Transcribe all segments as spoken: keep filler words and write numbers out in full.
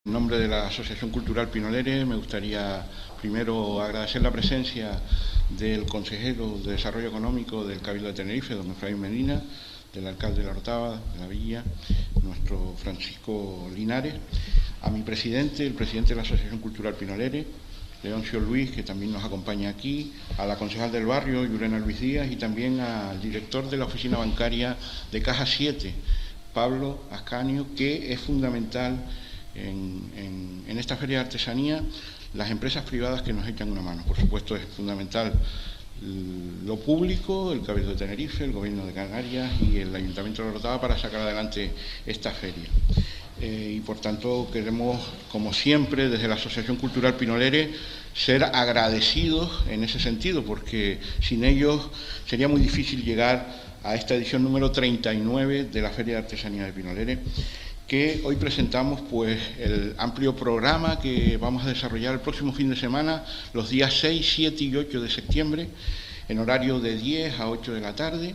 En nombre de la Asociación Cultural Pinolere me gustaría primero agradecer la presencia del consejero de Desarrollo Económico del Cabildo de Tenerife, don Efraín Medina, del alcalde de La Orotava, de la Villa, nuestro Francisco Linares, a mi presidente, el presidente de la Asociación Cultural Pinolere, Leoncio Luis, que también nos acompaña aquí, a la concejal del barrio, Yurena Luis Díaz, y también al director de la oficina bancaria de Caja siete, Pablo Ascanio, que es fundamental En, en, en esta feria de artesanía, las empresas privadas que nos echan una mano. Por supuesto, es fundamental lo público, el Cabildo de Tenerife, el Gobierno de Canarias y el Ayuntamiento de La Orotava para sacar adelante esta feria. Eh, y por tanto queremos, como siempre, desde la Asociación Cultural Pinolere, ser agradecidos en ese sentido, porque sin ellos sería muy difícil llegar a esta edición número treinta y nueve de la Feria de Artesanía de Pinolere, que hoy presentamos pues el amplio programa que vamos a desarrollar el próximo fin de semana, los días seis, siete y ocho de septiembre, en horario de diez a ocho de la tarde,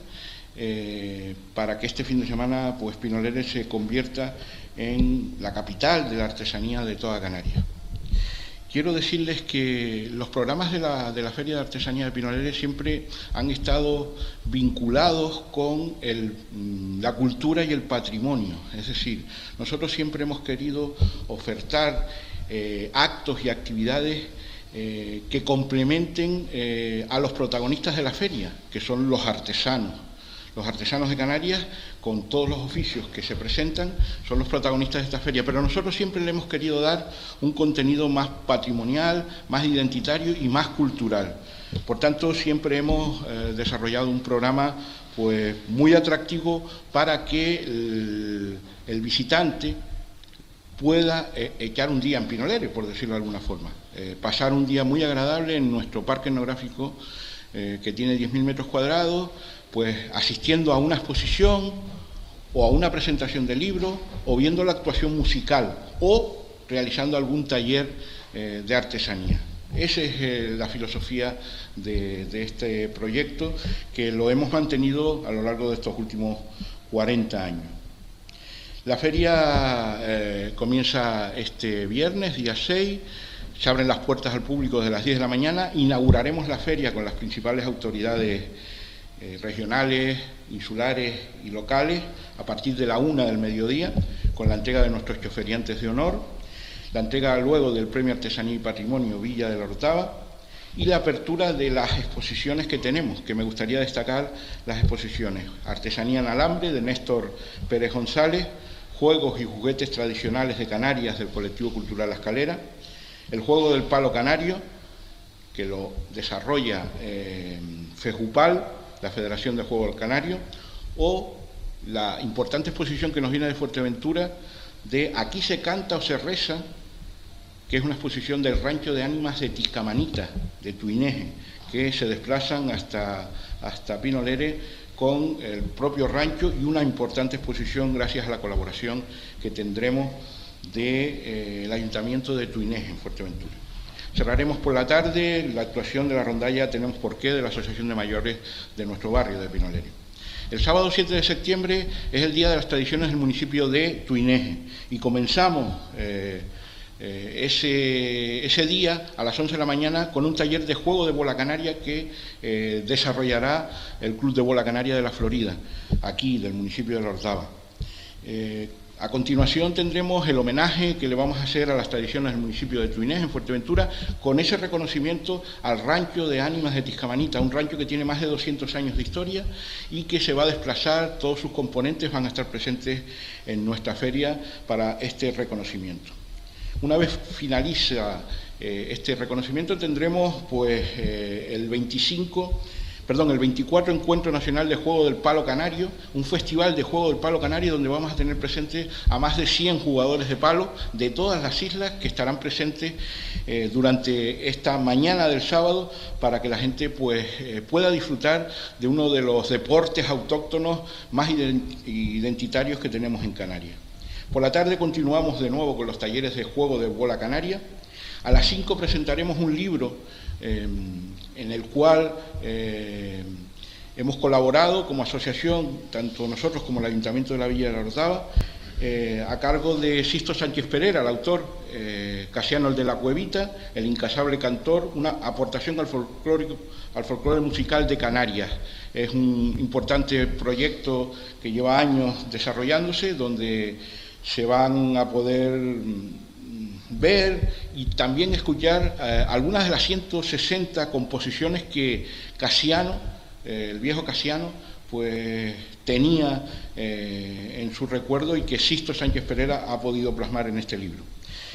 eh, para que este fin de semana pues Pinolere se convierta en la capital de la artesanía de toda Canarias. Quiero decirles que los programas de la, de la Feria de Artesanía de Pinolere siempre han estado vinculados con el, la cultura y el patrimonio. Es decir, nosotros siempre hemos querido ofertar eh, actos y actividades eh, que complementen eh, a los protagonistas de la feria, que son los artesanos. Los artesanos de Canarias, con todos los oficios que se presentan, son los protagonistas de esta feria, pero nosotros siempre le hemos querido dar un contenido más patrimonial, más identitario y más cultural. Por tanto, siempre hemos eh, desarrollado un programa pues, muy atractivo para que el, el visitante pueda eh, echar un día en Pinolere, por decirlo de alguna forma. Eh, pasar un día muy agradable en nuestro parque etnográfico, eh, que tiene diez mil metros cuadrados, pues asistiendo a una exposición o a una presentación de libro o viendo la actuación musical o realizando algún taller eh, de artesanía. Esa es eh, la filosofía de, de este proyecto, que lo hemos mantenido a lo largo de estos últimos cuarenta años. La feria eh, comienza este viernes, día seis, se abren las puertas al público desde las diez de la mañana, inauguraremos la feria con las principales autoridades Eh, regionales, insulares y locales a partir de la una del mediodía, con la entrega de nuestros choferiantes de honor, la entrega luego del Premio Artesanía y Patrimonio Villa de La Orotava y la apertura de las exposiciones que tenemos, que me gustaría destacar las exposiciones: Artesanía en Alambre, de Néstor Pérez González; Juegos y juguetes tradicionales de Canarias, del colectivo cultural La Escalera; el Juego del Palo Canario, que lo desarrolla eh, FEJUPAL, la Federación de Juego del Canario; o la importante exposición que nos viene de Fuerteventura de Aquí se canta o se reza, que es una exposición del rancho de ánimas de Tiscamanita, de Tuineje, que se desplazan hasta, hasta Pinolere con el propio rancho, y una importante exposición gracias a la colaboración que tendremos del de, eh, Ayuntamiento de Tuineje, en Fuerteventura. Cerraremos por la tarde la actuación de la rondalla Tenemos por qué, de la Asociación de Mayores de nuestro barrio de Pinolere. El sábado siete de septiembre es el Día de las Tradiciones del municipio de Tuineje y comenzamos eh, eh, ese, ese día a las once de la mañana con un taller de juego de bola canaria que eh, desarrollará el Club de Bola Canaria de la Florida, aquí del municipio de La Orotava. Eh, A continuación tendremos el homenaje que le vamos a hacer a las tradiciones del municipio de Tuineje, en Fuerteventura, con ese reconocimiento al rancho de ánimas de Tiscamanita, un rancho que tiene más de doscientos años de historia y que se va a desplazar, todos sus componentes van a estar presentes en nuestra feria para este reconocimiento. Una vez finaliza eh, este reconocimiento tendremos pues eh, el veinticinco... Perdón, el veinticuatro Encuentro Nacional de Juego del Palo Canario, un festival de juego del palo canario donde vamos a tener presentes a más de cien jugadores de palo de todas las islas, que estarán presentes eh, durante esta mañana del sábado, para que la gente pues, eh, pueda disfrutar de uno de los deportes autóctonos más identitarios que tenemos en Canarias. Por la tarde continuamos de nuevo con los talleres de juego de bola canaria. A las cinco presentaremos un libro eh, en el cual eh, hemos colaborado como asociación, tanto nosotros como el Ayuntamiento de la Villa de La Orotava, eh, a cargo de Sisto Sánchez Pereira, el autor, eh, Casiano el de la Cuevita, el incasable cantor, una aportación al folclore, al folclore musical de Canarias. Es un importante proyecto que lleva años desarrollándose, donde se van a poder ver y también escuchar eh, algunas de las ciento sesenta composiciones que Casiano, eh, el viejo Casiano, pues tenía eh, en su recuerdo y que Sisto Sánchez Pereira ha podido plasmar en este libro.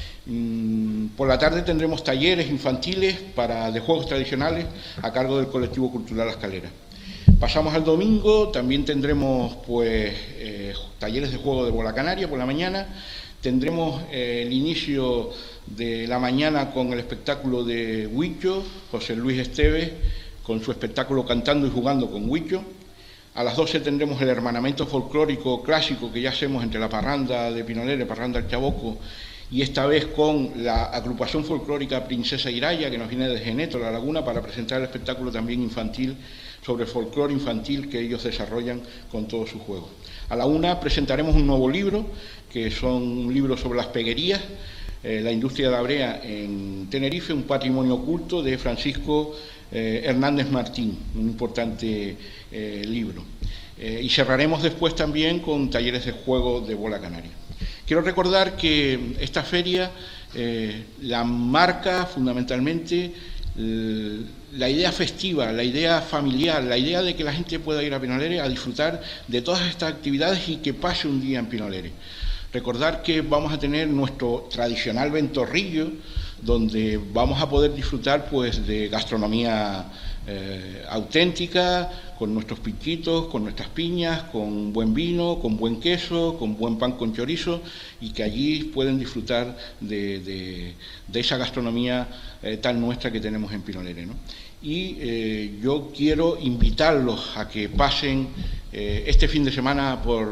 Mm, por la tarde tendremos talleres infantiles para, de juegos tradicionales a cargo del colectivo cultural La Escalera. Pasamos al domingo, también tendremos pues eh, talleres de juego de bola canaria por la mañana. Tendremos eh, el inicio de la mañana con el espectáculo de Huicho, José Luis Esteves, con su espectáculo Cantando y Jugando con Huicho. A las doce tendremos el hermanamiento folclórico clásico que ya hacemos entre la parranda de Pinolere, parranda del Chaboco, y esta vez con la agrupación folclórica Princesa Iraya, que nos viene de Geneto, La Laguna, para presentar el espectáculo también infantil sobre el folclore infantil que ellos desarrollan con todos sus juegos. A la una presentaremos un nuevo libro, que son un libro sobre las peguerías, eh, la industria de la brea en Tenerife, un patrimonio oculto de Francisco eh, Hernández Martín, un importante eh, libro. Eh, y cerraremos después también con talleres de juego de bola canaria. Quiero recordar que esta feria eh, la marca fundamentalmente eh, la idea festiva, la idea familiar, la idea de que la gente pueda ir a Pinolere a disfrutar de todas estas actividades y que pase un día en Pinolere. Recordar que vamos a tener nuestro tradicional ventorrillo, donde vamos a poder disfrutar pues de gastronomía eh, auténtica, con nuestros piquitos, con nuestras piñas, con buen vino, con buen queso, con buen pan con chorizo, y que allí pueden disfrutar de, de, de esa gastronomía eh, tan nuestra que tenemos en Pinolere, ¿no? Y eh, yo quiero invitarlos a que pasen eh, este fin de semana por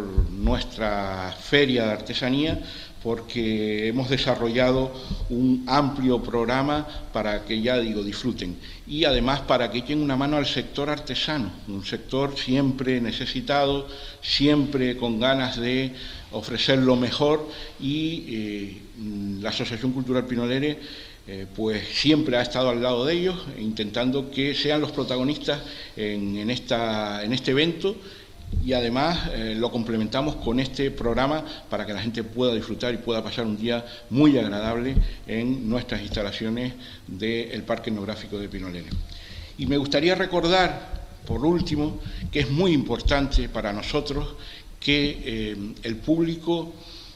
nuestra feria de artesanía, porque hemos desarrollado un amplio programa para que, ya digo, disfruten, y además para que echen una mano al sector artesano, un sector siempre necesitado, siempre con ganas de ofrecer lo mejor, y eh, la Asociación Cultural Pinolere Eh, pues siempre ha estado al lado de ellos, intentando que sean los protagonistas en, en, esta, en este evento, y además eh, lo complementamos con este programa para que la gente pueda disfrutar y pueda pasar un día muy agradable en nuestras instalaciones del Parque Etnográfico de Pinolere. Y me gustaría recordar, por último, que es muy importante para nosotros que eh, el público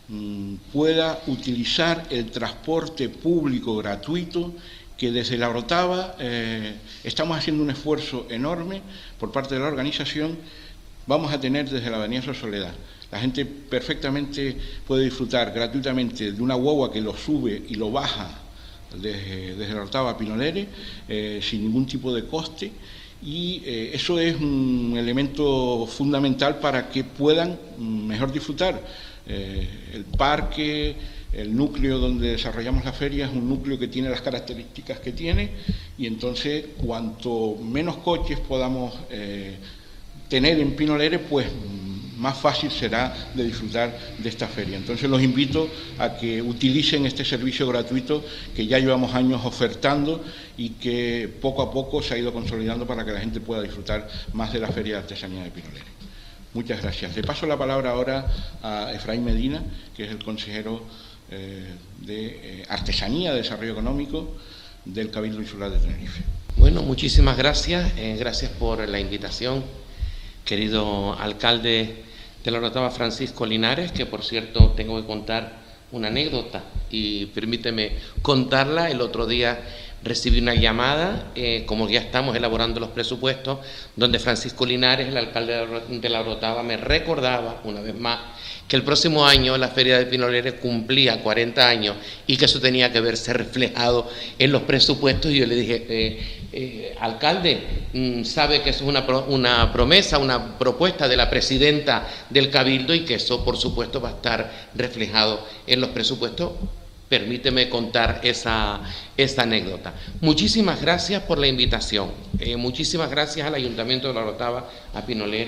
pueda utilizar el transporte público gratuito, que desde La Orotava eh, estamos haciendo un esfuerzo enorme por parte de la organización. Vamos a tener desde la Avenida Sor Soledad. La gente perfectamente puede disfrutar gratuitamente de una guagua que lo sube y lo baja desde, desde La Orotava a Pinolere, eh, sin ningún tipo de coste. Y eh, eso es un elemento fundamental para que puedan mejor disfrutar. Eh, el parque, el núcleo donde desarrollamos la feria es un núcleo que tiene las características que tiene, y entonces cuanto menos coches podamos eh, tener en Pinolere, pues más fácil será de disfrutar de esta feria. Entonces los invito a que utilicen este servicio gratuito que ya llevamos años ofertando y que poco a poco se ha ido consolidando para que la gente pueda disfrutar más de la Feria de Artesanía de Pinolere. Muchas gracias. Le paso la palabra ahora a Efraín Medina, que es el consejero eh, de eh, Artesanía, de Desarrollo Económico del Cabildo Insular de Tenerife. Bueno, muchísimas gracias. Eh, gracias por la invitación, querido alcalde de La Orotava, Francisco Linares, que por cierto tengo que contar una anécdota y permíteme contarla. El otro día recibí una llamada, eh, como ya estamos elaborando los presupuestos, donde Francisco Linares, el alcalde de La Orotava, me recordaba una vez más que el próximo año la Feria de Pinolere cumplía cuarenta años y que eso tenía que verse reflejado en los presupuestos. Y yo le dije, eh, eh, alcalde, sabe que eso es una, pro, una promesa, una propuesta de la presidenta del Cabildo, y que eso por supuesto va a estar reflejado en los presupuestos. Permíteme contar esa, esa anécdota. Muchísimas gracias por la invitación. Eh, muchísimas gracias al Ayuntamiento de La Orotava, a Pinolere,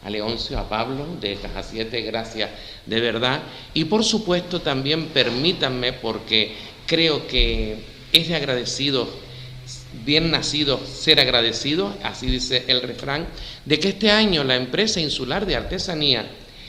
a Leoncio, a Pablo de Caja siete, gracias de verdad. Y por supuesto también permítanme, porque creo que es de agradecido, bien nacido ser agradecido, así dice el refrán, de que este año la empresa insular de artesanía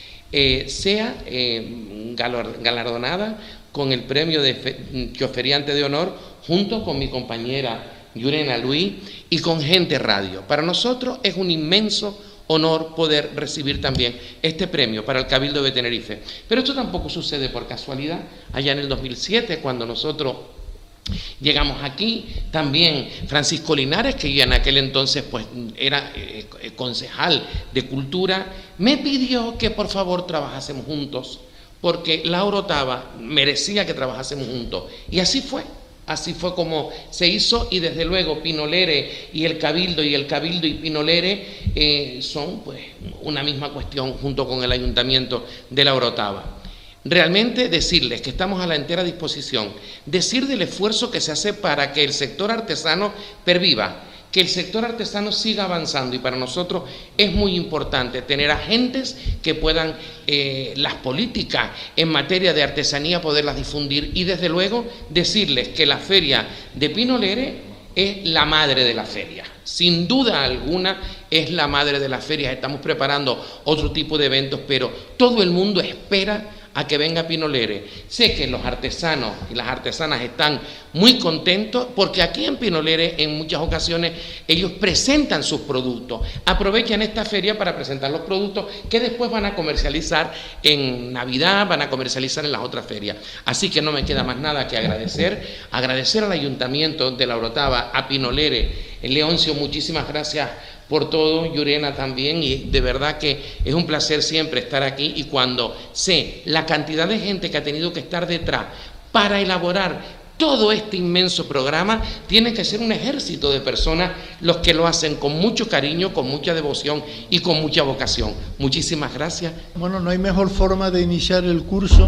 eh, sea eh, galardonada con el premio de choferiante de honor, junto con mi compañera Yurena Luis y con Gente Radio. Para nosotros es un inmenso honor poder recibir también este premio para el Cabildo de Tenerife. Pero esto tampoco sucede por casualidad. Allá en el dos mil siete, cuando nosotros llegamos aquí, también Francisco Linares, que ya en aquel entonces pues era eh, concejal de Cultura, me pidió que por favor trabajásemos juntos, porque la Orotava merecía que trabajásemos juntos. Y así fue. Así fue como se hizo, y desde luego Pinolere y el Cabildo y el Cabildo y Pinolere eh, son pues una misma cuestión junto con el Ayuntamiento de la Orotava. Realmente decirles que estamos a la entera disposición, decir del esfuerzo que se hace para que el sector artesano perviva, que el sector artesano siga avanzando, y para nosotros es muy importante tener agentes que puedan eh, las políticas en materia de artesanía poderlas difundir, y desde luego decirles que la feria de Pinolere es la madre de la feria, sin duda alguna es la madre de la feria. Estamos preparando otro tipo de eventos, pero todo el mundo espera a que venga Pinolere. Sé que los artesanos y las artesanas están muy contentos, porque aquí en Pinolere en muchas ocasiones ellos presentan sus productos, aprovechan esta feria para presentar los productos que después van a comercializar en Navidad, van a comercializar en las otras ferias. Así que no me queda más nada que agradecer, agradecer al Ayuntamiento de la Orotava, a Pinolere. Leoncio, muchísimas gracias por todo, Yurena también, y de verdad que es un placer siempre estar aquí, y cuando sé la cantidad de gente que ha tenido que estar detrás para elaborar todo este inmenso programa, tiene que ser un ejército de personas los que lo hacen con mucho cariño, con mucha devoción y con mucha vocación. Muchísimas gracias. Bueno, no hay mejor forma de iniciar el curso,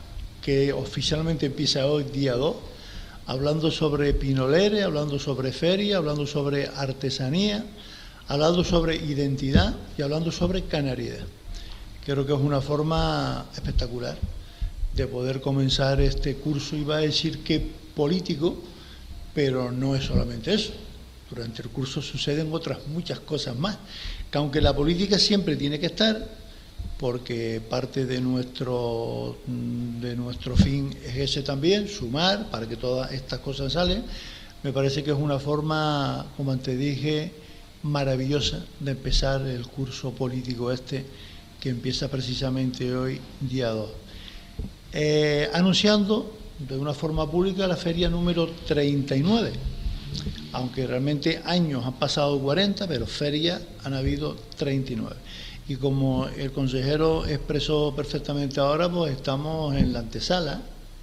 que oficialmente empieza hoy, día dos, hablando sobre Pinolere, hablando sobre feria, hablando sobre artesanía, hablando sobre identidad y hablando sobre canariedad. Creo que es una forma espectacular de poder comenzar este curso. Iba a decir que político, pero no es solamente eso. Durante el curso suceden otras muchas cosas más, que aunque la política siempre tiene que estar, porque parte de nuestro, de nuestro fin es ese también, sumar para que todas estas cosas salen, me parece que es una forma, como antes dije, maravillosa de empezar el curso político este, que empieza precisamente hoy, día dos. Eh, anunciando de una forma pública la feria número treinta y nueve, aunque realmente años han pasado cuarenta, pero ferias han habido treinta y nueve. Y como el consejero expresó perfectamente ahora, pues estamos en la antesala,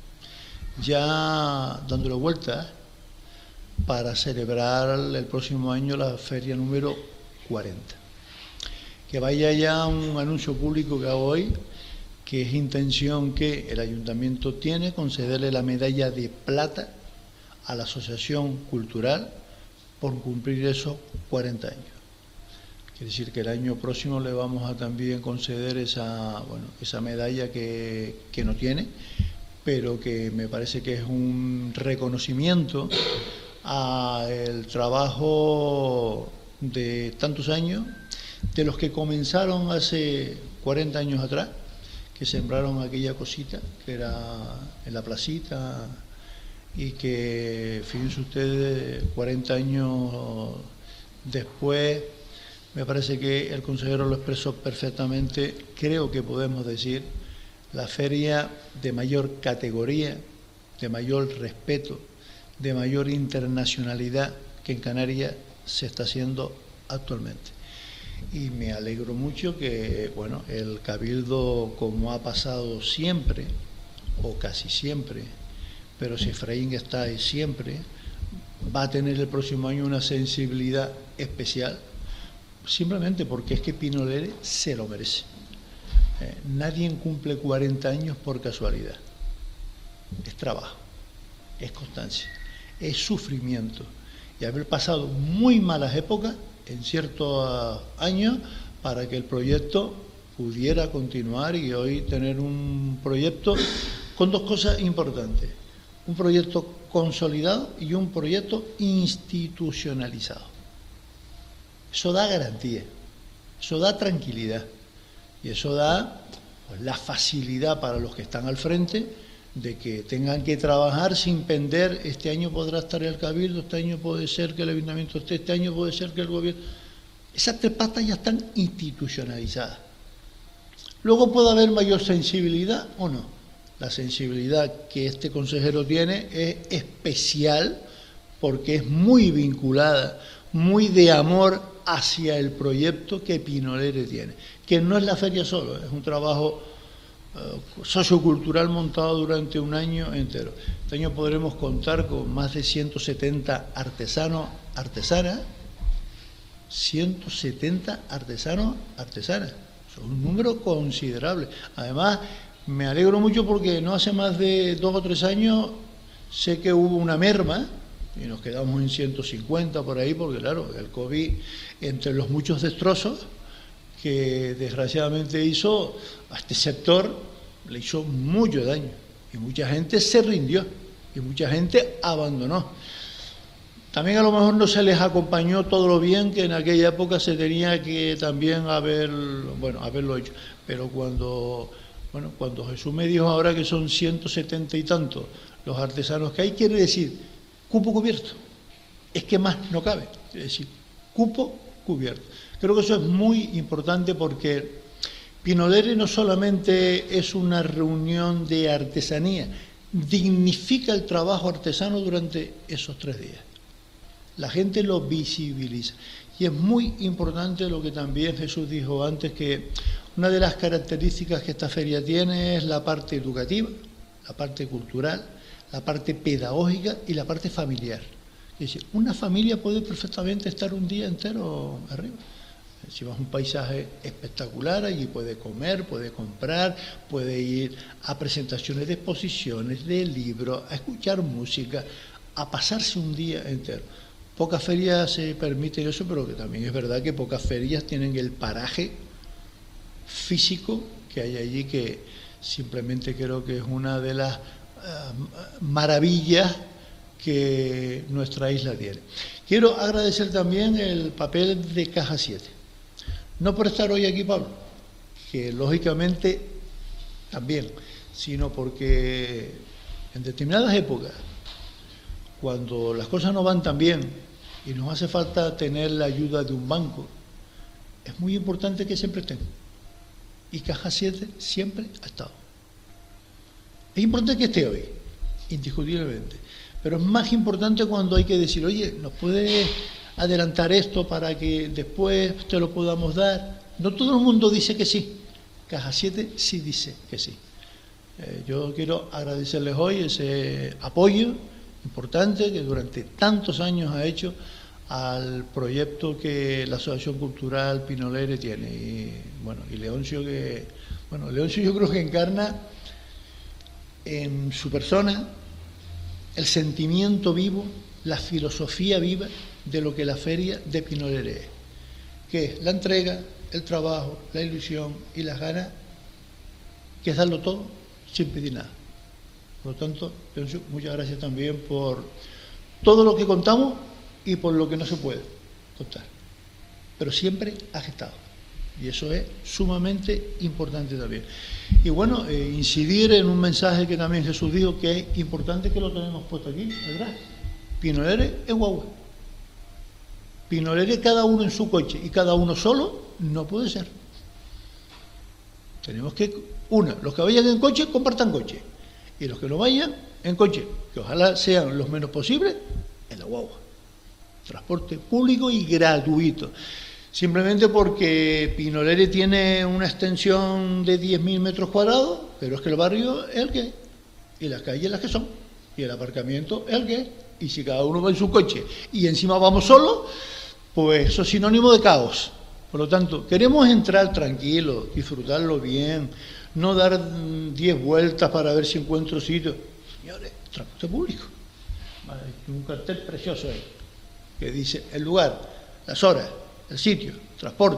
ya dándole vueltas, para celebrar el próximo año la feria número cuarenta. Que vaya ya un anuncio público que hago hoy, que es intención que el ayuntamiento tiene concederle la medalla de plata a la Asociación Cultural por cumplir esos cuarenta años. Quiere decir que el año próximo le vamos a también conceder esa, bueno, esa medalla que, que no tiene, pero que me parece que es un reconocimiento al trabajo de tantos años, de los que comenzaron hace cuarenta años atrás, que sembraron aquella cosita que era en la placita, y que, fíjense ustedes, cuarenta años después, me parece que el consejero lo expresó perfectamente, creo que podemos decir la feria de mayor categoría, de mayor respeto, de mayor internacionalidad que en Canarias se está haciendo actualmente. Y me alegro mucho que, bueno, el Cabildo, como ha pasado siempre, o casi siempre, pero si Efraín está ahí siempre, va a tener el próximo año una sensibilidad especial, simplemente porque es que Pinolere se lo merece. Eh, nadie cumple cuarenta años por casualidad. Es trabajo, es constancia, es sufrimiento, y haber pasado muy malas épocas en ciertos años para que el proyecto pudiera continuar y hoy tener un proyecto con dos cosas importantes. Un proyecto consolidado y un proyecto institucionalizado. Eso da garantía, eso da tranquilidad y eso da pues, la facilidad para los que están al frente de que tengan que trabajar sin pender. Este año podrá estar el Cabildo, este año puede ser que el Ayuntamiento esté, este año puede ser que el Gobierno. Esas tres patas ya están institucionalizadas. Luego puede haber mayor sensibilidad o no. La sensibilidad que este consejero tiene es especial porque es muy vinculada, muy de amor hacia el proyecto que Pinolere tiene, que no es la feria solo, es un trabajo uh, sociocultural montado durante un año entero. Este año podremos contar con más de ciento setenta artesanos, artesanas, ciento setenta artesanos, artesanas. Es un número considerable. Además, me alegro mucho porque no hace más de dos o tres años sé que hubo una merma y nos quedamos en ciento cincuenta por ahí, porque claro, el COVID, entre los muchos destrozos que desgraciadamente hizo a este sector, le hizo mucho daño y mucha gente se rindió y mucha gente abandonó. También a lo mejor no se les acompañó todo lo bien que en aquella época se tenía que también haber, bueno, haberlo hecho. Pero cuando, bueno, cuando Jesús me dijo ahora que son ciento setenta y tantos los artesanos que hay, quiere decir cupo cubierto. Es que más no cabe. Es decir, cupo cubierto. Creo que eso es muy importante porque Pinolere no solamente es una reunión de artesanía, dignifica el trabajo artesano durante esos tres días. La gente lo visibiliza. Y es muy importante lo que también Jesús dijo antes, que una de las características que esta feria tiene es la parte educativa, la parte cultural, la parte pedagógica y la parte familiar. Es decir, una familia puede perfectamente estar un día entero arriba. Si vas a un paisaje espectacular, allí puede comer, puede comprar, puede ir a presentaciones de exposiciones, de libros, a escuchar música, a pasarse un día entero. Pocas ferias se permiten eso, pero que también es verdad que pocas ferias tienen el paraje físico que hay allí, que simplemente creo que es una de las uh, maravillas que nuestra isla tiene. Quiero agradecer también el papel de Caja siete. No por estar hoy aquí, Pablo, que lógicamente también, sino porque en determinadas épocas, cuando las cosas no van tan bien y nos hace falta tener la ayuda de un banco, es muy importante que siempre estén. Y Caja siete siempre ha estado. Es importante que esté hoy, indiscutiblemente. Pero es más importante cuando hay que decir, oye, ¿nos puede adelantar esto para que después te lo podamos dar? No todo el mundo dice que sí. Caja siete sí dice que sí. Eh, yo quiero agradecerles hoy ese apoyo importante que durante tantos años ha hecho al proyecto que la Asociación Cultural Pinolere tiene. Y bueno, y Leoncio que, bueno, Leoncio yo creo que encarna en su persona el sentimiento vivo, la filosofía viva de lo que la feria de Pinolere es, que es la entrega, el trabajo, la ilusión y las ganas, que es darlo todo sin pedir nada. Por lo tanto, Leoncio, muchas gracias también por todo lo que contamos y por lo que no se puede contar. Pero siempre has estado. Y eso es sumamente importante también. Y bueno, eh, incidir en un mensaje que también Jesús dijo, que es importante, que lo tenemos puesto aquí, ¿verdad? Pinolere es guagua. Pinolere cada uno en su coche y cada uno solo no puede ser. Tenemos que, una, los que vayan en coche, compartan coche. Y los que no vayan en coche, que ojalá sean los menos posibles, en la guagua. Transporte público y gratuito. Simplemente porque Pinolere tiene una extensión de diez mil metros cuadrados, pero es que el barrio es el que es, y las calles las que son, y el aparcamiento es el que es. Y si cada uno va en su coche y encima vamos solos, pues eso es sinónimo de caos. Por lo tanto, queremos entrar tranquilos, disfrutarlo bien, no dar diez vueltas para ver si encuentro sitio. Señores, transporte público. Hay un cartel precioso ahí que dice el lugar, las horas, el sitio, transporte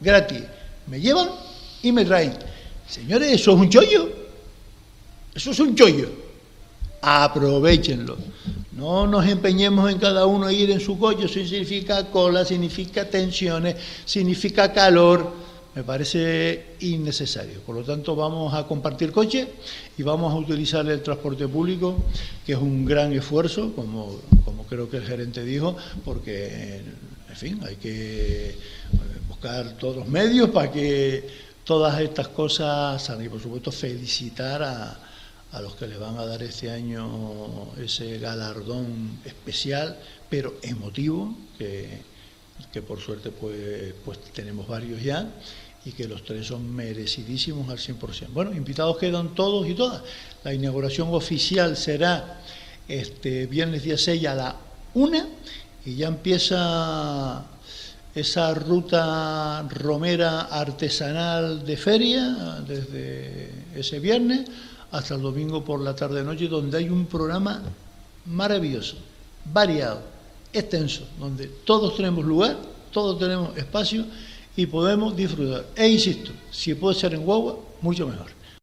gratis. Me llevan y me traen. Señores, eso es un chollo. Eso es un chollo. Aprovéchenlo. No nos empeñemos en cada uno ir en su coche. Eso significa cola, significa tensiones, significa calor. Me parece innecesario. Por lo tanto, vamos a compartir coche y vamos a utilizar el transporte público, que es un gran esfuerzo, como, como creo que el gerente dijo, porque, en fin, hay que buscar todos los medios para que todas estas cosas salgan. Y, por supuesto, felicitar a, a los que le van a dar este año ese galardón especial, pero emotivo, que... que por suerte pues, pues tenemos varios ya, y que los tres son merecidísimos al cien por ciento. Bueno, invitados quedan todos y todas. La inauguración oficial será este viernes día seis a la una, y ya empieza esa ruta romera artesanal de feria desde ese viernes hasta el domingo por la tarde-noche, donde hay un programa maravilloso, variado, extenso, donde todos tenemos lugar, todos tenemos espacio y podemos disfrutar. E insisto, si puede ser en guagua, mucho mejor.